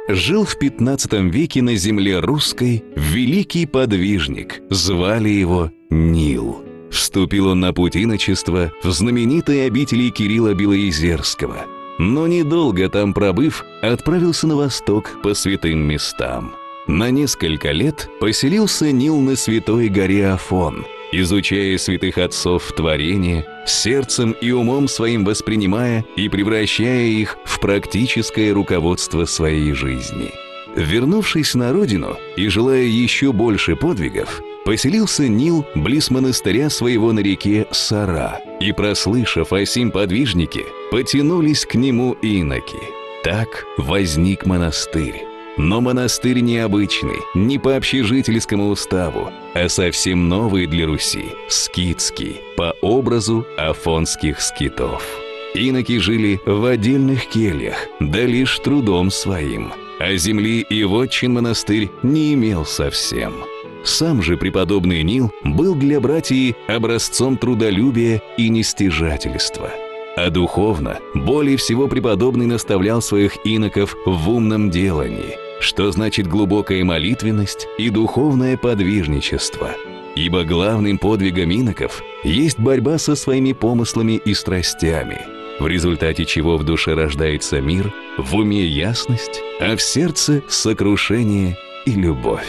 Жил в 15 веке на земле русской великий подвижник, звали его Нил. Вступил он на путь иночества в знаменитой обители Кирилла Белоезерского, но недолго там пробыв, отправился на восток по святым местам. На несколько лет поселился Нил на святой горе Афон, изучая святых отцов творения, сердцем и умом своим воспринимая и превращая их в практическое руководство своей жизни. Вернувшись на родину и желая еще больше подвигов, поселился Нил близ монастыря своего на реке Сара, и, прослышав о сим подвижнике, потянулись к нему иноки. Так возник монастырь. Но монастырь необычный, не по общежительскому уставу, а совсем новый для Руси, скитский, по образу афонских скитов. Иноки жили в отдельных кельях, да лишь трудом своим, а земли и вотчин монастырь не имел совсем. Сам же преподобный Нил был для братьев образцом трудолюбия и нестяжательства. А духовно более всего преподобный наставлял своих иноков в умном делании, что значит глубокая молитвенность и духовное подвижничество. Ибо главным подвигом иноков есть борьба со своими помыслами и страстями, в результате чего в душе рождается мир, в уме ясность, а в сердце сокрушение и любовь.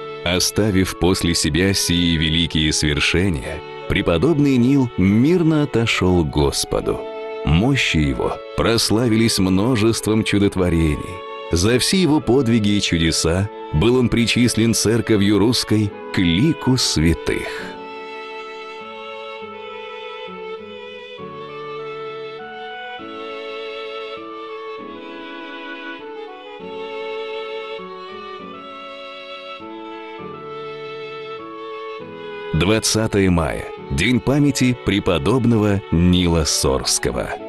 Оставив после себя сии великие свершения, преподобный Нил мирно отошел к Господу. Мощи его прославились множеством чудотворений. За все его подвиги и чудеса был он причислен церковью русской к лику святых. «20 мая. День памяти преподобного Нила Сорского».